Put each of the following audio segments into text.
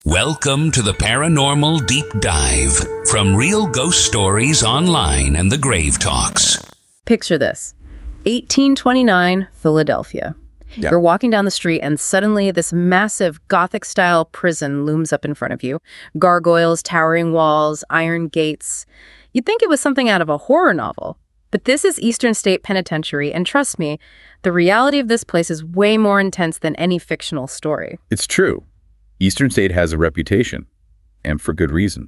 Welcome to the Paranormal Deep Dive from Real Ghost Stories Online and the Grave Talks. Picture this. 1829, Philadelphia. Yeah. You're walking down the street and suddenly this massive Gothic-style prison looms up in front of you. Gargoyles, towering walls, iron gates. You'd think it was something out of a horror novel. But this is Eastern State Penitentiary, and trust me, the reality of this place is way more intense than any fictional story. It's true. Eastern State has a reputation, and for good reason.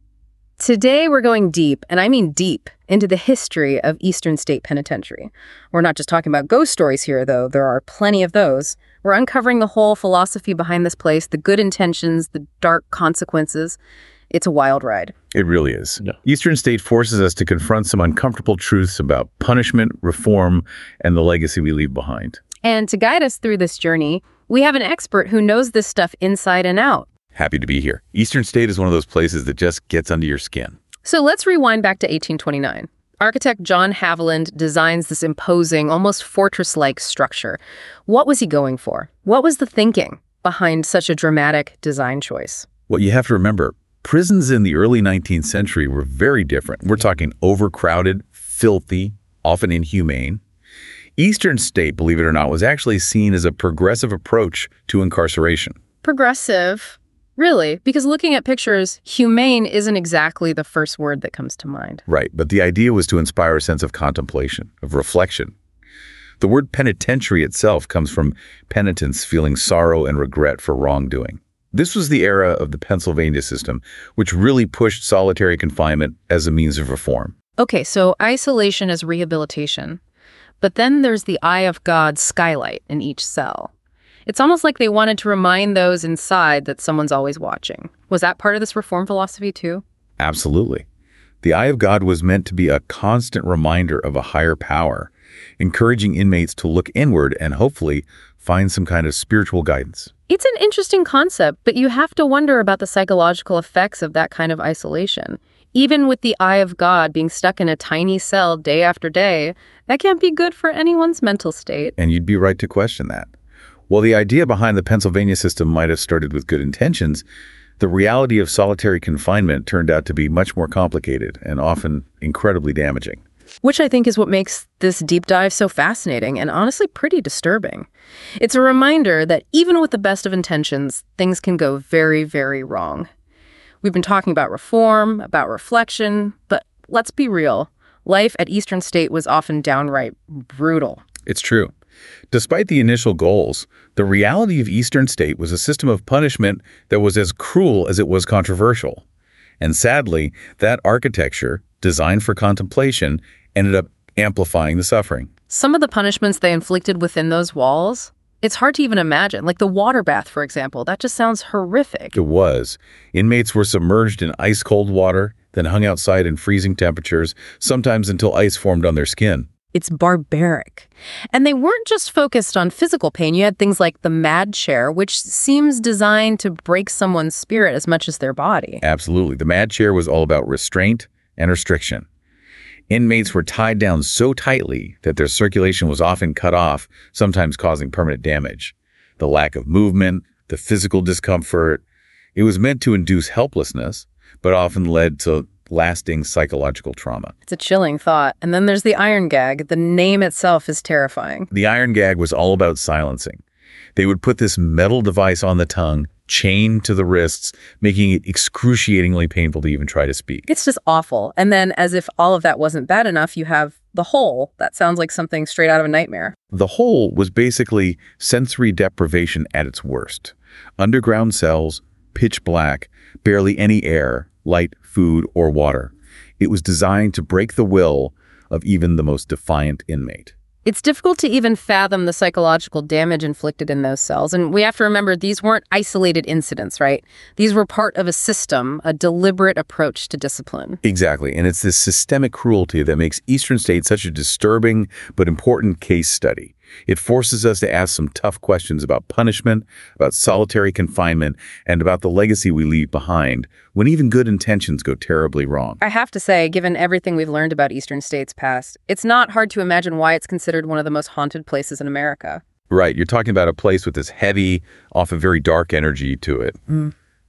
Today, we're going deep, and I mean deep, into the history of Eastern State Penitentiary. We're not just talking about ghost stories here, though. There are plenty of those. We're uncovering the whole philosophy behind this place, the good intentions, the dark consequences. It's a wild ride. It really is. Yeah. Eastern State forces us to confront some uncomfortable truths about punishment, reform, and the legacy we leave behind. And to guide us through this journey, we have an expert who knows this stuff inside and out. Happy to be here. Eastern State is one of those places that just gets under your skin. So let's rewind back to 1829. Architect John Haviland designs this imposing, almost fortress-like structure. What was he going for? What was the thinking behind such a dramatic design choice? What you have to remember, prisons in the early 19th century were very different. We're talking overcrowded, filthy, often inhumane. Eastern State, believe it or not, was actually seen as a progressive approach to incarceration. Progressive? Really? Because looking at pictures, humane isn't exactly the first word that comes to mind. Right, but the idea was to inspire a sense of contemplation, of reflection. The word penitentiary itself comes from penitence, feeling sorrow and regret for wrongdoing. This was the era of the Pennsylvania system, which really pushed solitary confinement as a means of reform. Okay, so isolation is rehabilitation. But then there's the Eye of God skylight in each cell. It's almost like they wanted to remind those inside that someone's always watching. Was that part of this reform philosophy too? Absolutely. The Eye of God was meant to be a constant reminder of a higher power, encouraging inmates to look inward and hopefully find some kind of spiritual guidance. It's an interesting concept, but you have to wonder about the psychological effects of that kind of isolation. Even with the Eye of God being stuck in a tiny cell day after day, that can't be good for anyone's mental state. And you'd be right to question that. While the idea behind the Pennsylvania system might have started with good intentions, the reality of solitary confinement turned out to be much more complicated and often incredibly damaging. Which I think is what makes this deep dive so fascinating and honestly pretty disturbing. It's a reminder that even with the best of intentions, things can go very, very wrong. We've been talking about reform, about reflection, but let's be real. Life at Eastern State was often downright brutal. It's true. Despite the initial goals, the reality of Eastern State was a system of punishment that was as cruel as it was controversial. And sadly, that architecture, designed for contemplation, ended up amplifying the suffering. Some of the punishments they inflicted within those walls, it's hard to even imagine. Like the water bath, for example, that just sounds horrific. It was. Inmates were submerged in ice-cold water, then hung outside in freezing temperatures, sometimes until ice formed on their skin. It's barbaric. And they weren't just focused on physical pain. You had things like the mad chair, which seems designed to break someone's spirit as much as their body. Absolutely. The mad chair was all about restraint and restriction. Inmates were tied down so tightly that their circulation was often cut off, sometimes causing permanent damage. The lack of movement, the physical discomfort, it was meant to induce helplessness, but often led to lasting psychological trauma. It's a chilling thought. And then there's the iron gag. The name itself is terrifying. The iron gag was all about silencing. They would put this metal device on the tongue, chained to the wrists, making it excruciatingly painful to even try to speak. It's just awful. And then, as if all of that wasn't bad enough, you have the hole. That sounds like something straight out of a nightmare. The hole was basically sensory deprivation at its worst. Underground cells, pitch black, barely any air, light, food, or water. It was designed to break the will of even the most defiant inmate. It's difficult to even fathom the psychological damage inflicted in those cells. And we have to remember these weren't isolated incidents, right? These were part of a system, a deliberate approach to discipline. Exactly. And it's this systemic cruelty that makes Eastern State such a disturbing but important case study. It forces us to ask some tough questions about punishment, about solitary confinement, and about the legacy we leave behind when even good intentions go terribly wrong. I have to say, given everything we've learned about Eastern State's past, it's not hard to imagine why it's considered one of the most haunted places in America. Right. You're talking about a place with this heavy, often very dark energy to it.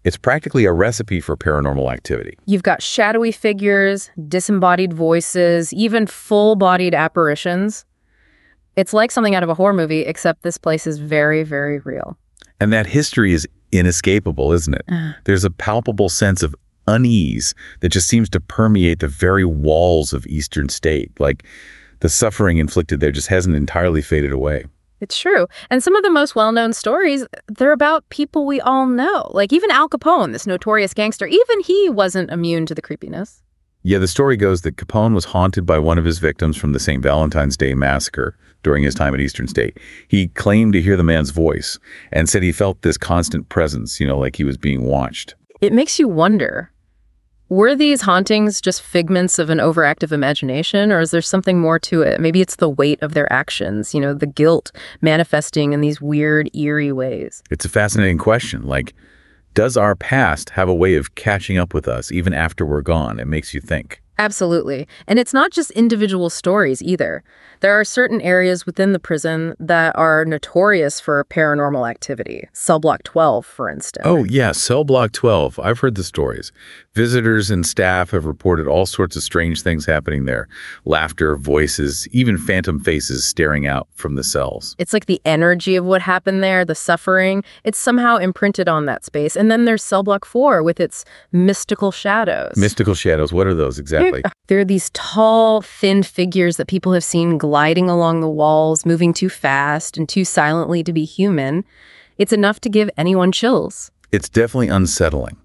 It's practically a recipe for paranormal activity. You've got shadowy figures, disembodied voices, even full-bodied apparitions. It's like something out of a horror movie, except this place is very, very real. And that history is inescapable, isn't it? There's a palpable sense of unease that just seems to permeate the very walls of Eastern State. Like the suffering inflicted there just hasn't entirely faded away. It's true. And some of the most well-known stories, they're about people we all know. Like even Al Capone, this notorious gangster, even he wasn't immune to the creepiness. Yeah, the story goes that Capone was haunted by one of his victims from the St. Valentine's Day massacre during his time at Eastern State. He claimed to hear the man's voice and said he felt this constant presence, like he was being watched. It makes you wonder, were these hauntings just figments of an overactive imagination, or is there something more to it? Maybe it's the weight of their actions, the guilt manifesting in these weird, eerie ways. It's a fascinating question. Like, does our past have a way of catching up with us even after we're gone? It makes you think. Absolutely. And it's not just individual stories either. There are certain areas within the prison that are notorious for paranormal activity. Cell Block 12, for instance. Oh, yeah, Cell Block 12. I've heard the stories. Visitors and staff have reported all sorts of strange things happening there. Laughter, voices, even phantom faces staring out from the cells. It's like the energy of what happened there, the suffering, it's somehow imprinted on that space. And then there's Cell Block 4 with its mystical shadows. Mystical shadows, what are those exactly? There are these tall, thin figures that people have seen gliding along the walls, moving too fast and too silently to be human. It's enough to give anyone chills. It's definitely unsettling.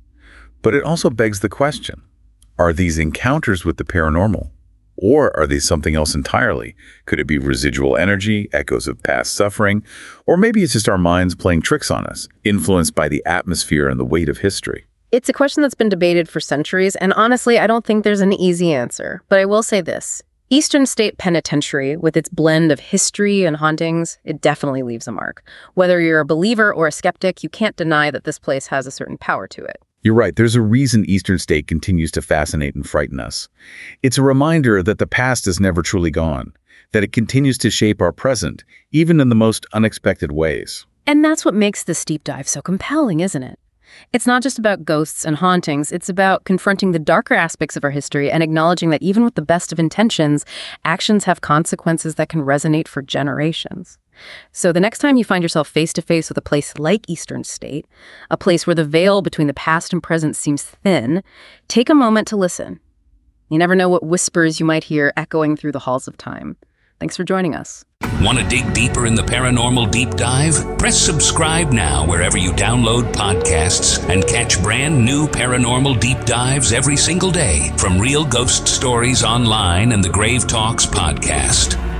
But it also begs the question, are these encounters with the paranormal? Or are they something else entirely? Could it be residual energy, echoes of past suffering? Or maybe it's just our minds playing tricks on us, influenced by the atmosphere and the weight of history? It's a question that's been debated for centuries, and honestly, I don't think there's an easy answer. But I will say this. Eastern State Penitentiary, with its blend of history and hauntings, it definitely leaves a mark. Whether you're a believer or a skeptic, you can't deny that this place has a certain power to it. You're right. There's a reason Eastern State continues to fascinate and frighten us. It's a reminder that the past is never truly gone, that it continues to shape our present, even in the most unexpected ways. And that's what makes this deep dive so compelling, isn't it? It's not just about ghosts and hauntings. It's about confronting the darker aspects of our history and acknowledging that even with the best of intentions, actions have consequences that can resonate for generations. So the next time you find yourself face-to-face with a place like Eastern State, a place where the veil between the past and present seems thin, take a moment to listen. You never know what whispers you might hear echoing through the halls of time. Thanks for joining us. Want to dig deeper in the paranormal deep dive? Press subscribe now wherever you download podcasts and catch brand new paranormal deep dives every single day from Real Ghost Stories Online and the Grave Talks podcast.